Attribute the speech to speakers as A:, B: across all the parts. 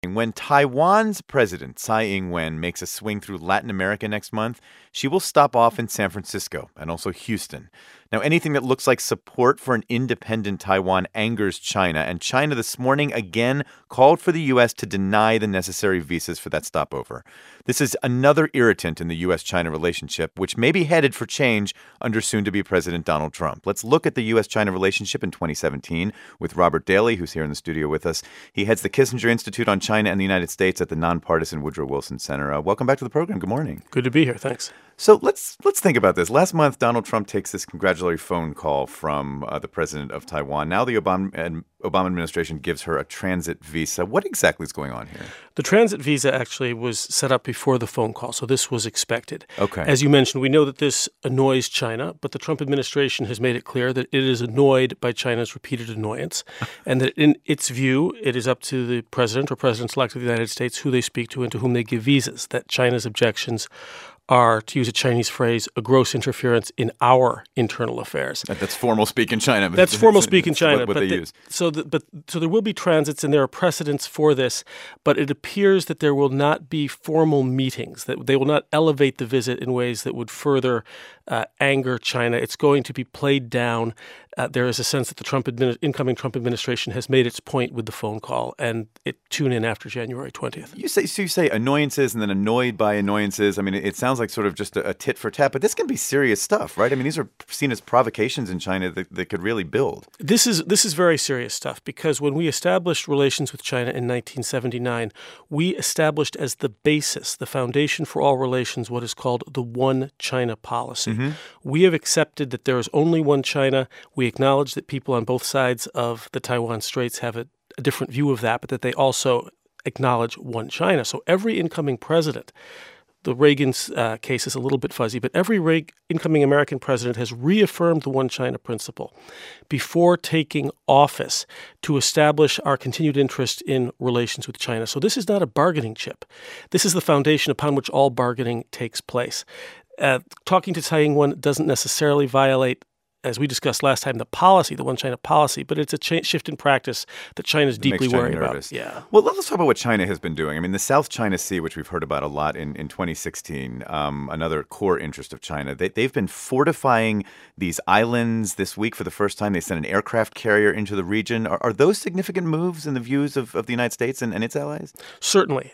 A: When Taiwan's president, Tsai Ing-wen, makes a swing through Latin America next month, she will stop off in San Francisco and also Houston. Now, anything that looks like support for an independent Taiwan angers China, and China this morning again called for the U.S. to deny the necessary visas for that stopover. This is another irritant in the U.S.-China relationship, which may be headed for change under soon-to-be President Donald Trump. Let's look at the U.S.-China relationship in 2017 with Robert Daly, who's here in the studio with us. He heads the Kissinger Institute on China and the United States at the nonpartisan Woodrow Wilson Center. Welcome back to the program. Good morning.
B: Good to be here. Thanks.
A: So let's think about this. Last month, Donald Trump takes this congratulatory phone call from the president of Taiwan. Now the Obama administration gives her a transit visa. What exactly is going on here?
B: The transit visa actually was set up before the phone call, so this was expected.
A: Okay.
B: As you mentioned, we know that this annoys China, but the Trump administration has made it clear that it is annoyed by China's repeated annoyance, and that in its view, it is up to the president or president-elect of the United States who they speak to and to whom they give visas, that China's objections are, to use a Chinese phrase, a gross interference in our internal affairs.
A: That's formal speak in China.
B: That's formal speak in China.
A: What they use.
B: So there will be transits, and there are precedents for this, but it appears that there will not be formal meetings, that they will not elevate the visit in ways that would further anger China. It's going to be played down. There is a sense that the incoming Trump administration has made its point with the phone call, and tune in after January 20th.
A: You say annoyances and then annoyed by annoyances. I mean, it sounds like sort of just a tit for tat, but this can be serious stuff, right? I mean, these are seen as provocations in China that could really build.
B: This is very serious stuff, because when we established relations with China in 1979, we established as the basis, the foundation for all relations, what is called the One China policy. Mm-hmm. We have accepted that there is only one China. We acknowledge that people on both sides of the Taiwan Straits have a different view of that, but that they also acknowledge one China. So every incoming president, the Reagan's case is a little bit fuzzy, but every incoming American president has reaffirmed the one China principle before taking office to establish our continued interest in relations with China. So this is not a bargaining chip. This is the foundation upon which all bargaining takes place. Talking to Tsai Ing-wen doesn't necessarily violate, as we discussed last time, the policy, the one China policy, but it's a shift in practice that China's deeply worried about.
A: Yeah. Well, let's talk about what China has been doing. I mean, the South China Sea, which we've heard about a lot in 2016, another core interest of China, they've been fortifying these islands this week for the first time. They sent an aircraft carrier into the region. Are those significant moves in the views of the United States and its allies?
B: Certainly.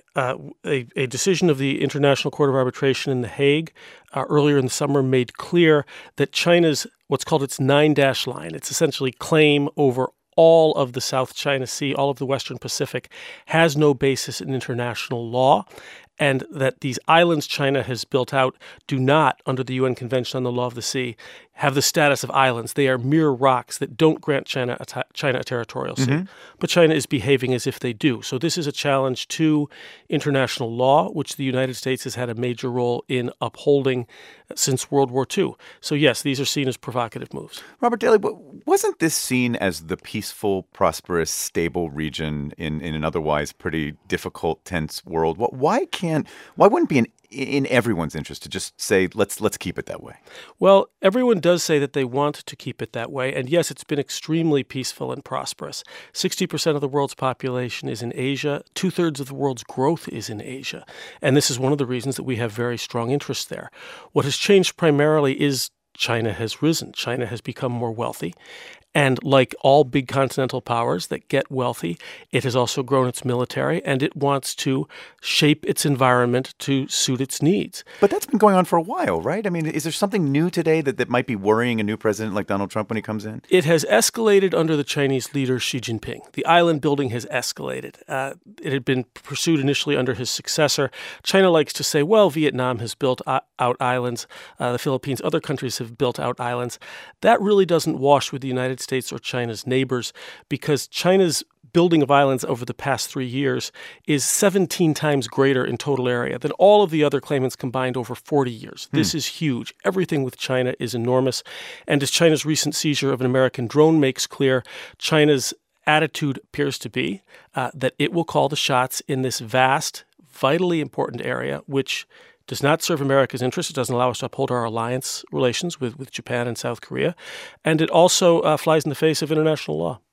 B: A decision of the International Court of Arbitration in The Hague earlier in the summer made clear that China's what's called its 9-dash line, its essentially claim over all of the South China Sea, all of the Western Pacific, has no basis in international law, and that these islands China has built out do not, under the UN Convention on the Law of the Sea, have the status of islands. They are mere rocks that don't grant China a territorial sea. Mm-hmm. But China is behaving as if they do. So this is a challenge to international law, which the United States has had a major role in upholding since World War II. So yes, these are seen as provocative moves.
A: Robert Daly, wasn't this seen as the peaceful, prosperous, stable region in an otherwise pretty difficult, tense world? Why wouldn't it be in everyone's interest to just say, let's keep it that way?
B: Well, everyone does say that they want to keep it that way. And yes, it's been extremely peaceful and prosperous. 60% of the world's population is in Asia. 2/3 of the world's growth is in Asia. And this is one of the reasons that we have very strong interests there. What has changed primarily is China has risen. China has become more wealthy. And like all big continental powers that get wealthy, it has also grown its military, and it wants to shape its environment to suit its needs.
A: But that's been going on for a while, right? I mean, is there something new today that might be worrying a new president like Donald Trump when he comes in?
B: It has escalated under the Chinese leader Xi Jinping. The island building has escalated. It had been pursued initially under his successor. China likes to say, well, Vietnam has built out islands. The Philippines, other countries have built out islands. That really doesn't wash with the United States or China's neighbors, because China's building of islands over the past 3 years is 17 times greater in total area than all of the other claimants combined over 40 years. This is huge. Everything with China is enormous. And as China's recent seizure of an American drone makes clear, China's attitude appears to be that it will call the shots in this vast, vitally important area, which does not serve America's interests. It doesn't allow us to uphold our alliance relations with Japan and South Korea. And it also flies in the face of international law.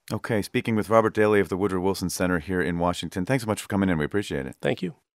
A: Okay, speaking with Robert Daly of the Woodrow Wilson Center here in Washington. Thanks so much for coming in. We appreciate it.
B: Thank you.